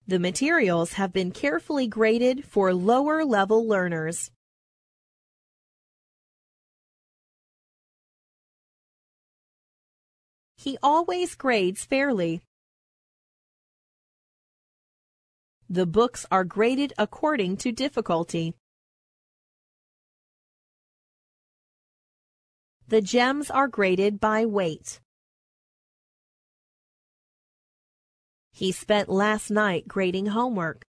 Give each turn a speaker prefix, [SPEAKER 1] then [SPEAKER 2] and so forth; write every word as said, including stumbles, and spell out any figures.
[SPEAKER 1] The materials have been carefully graded for lower-level learners. He always grades fairly. The books are graded according to difficulty. The gems are graded by weight. He spent last night grading homework.